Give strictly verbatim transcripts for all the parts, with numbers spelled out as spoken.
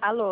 Alô?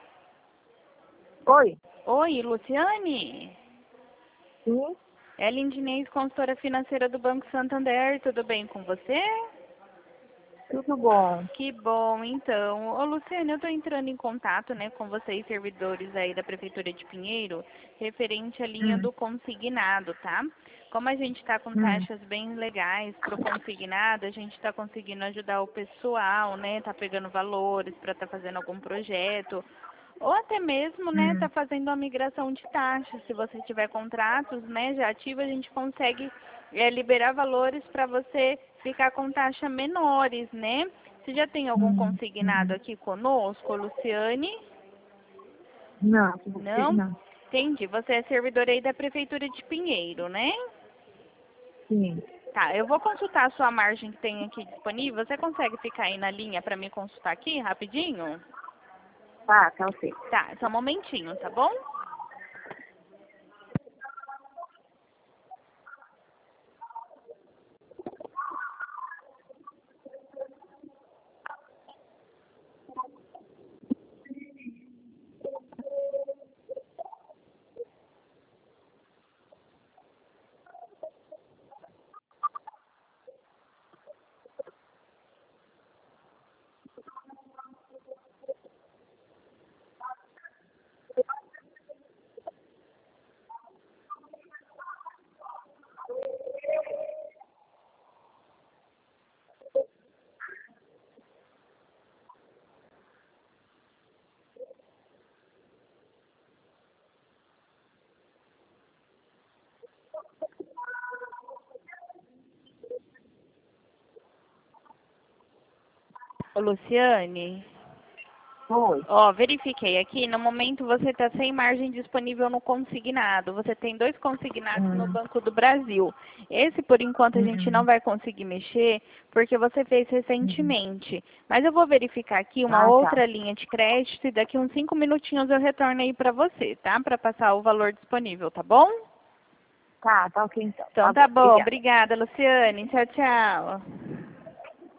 Oi. Oi, Luciane? Sim, É a Lindinês, consultora financeira do Banco Santander. Tudo bem com você? tudo bom. Que bom, então. Ô, Luciane, eu estou entrando em contato, né, com vocês, servidores aí da Prefeitura de Pinheiro, referente à linha Hum, do consignado, tá? Como a gente está com hum, taxas bem legais para o consignado, a gente está conseguindo ajudar o pessoal, né? Tá pegando valores para estar fazendo algum projeto. Ou até mesmo, né, tá hum, fazendo uma migração de taxas. Se você tiver contratos, né, já ativos, a gente consegue é, liberar valores para você ficar com taxa menores, né? Você já tem algum hum, consignado hum. aqui conosco, Luciane? Não, Não? não. Entendi. Você é servidora aí da Prefeitura de Pinheiro, né? Sim. Tá, eu vou consultar a sua margem que tem aqui disponível. Você consegue ficar aí na linha para me consultar aqui rapidinho? Tá, tá ok. Tá, só um momentinho, tá bom? Ô, Luciane, Oi. ó, verifiquei aqui, no momento você está sem margem disponível no consignado. Você tem dois consignados no Hum, Banco do Brasil. Esse, por enquanto, a gente não hum, vai conseguir mexer, porque você fez hum. recentemente. Mas eu vou verificar aqui uma Ah, tá. outra linha de crédito e daqui uns cinco minutinhos eu retorno aí para você, tá? Para passar o valor disponível, tá bom? Tá, tá ok então. Então Tá tá bom, bom, obrigada. obrigada, Luciane. Tchau, tchau.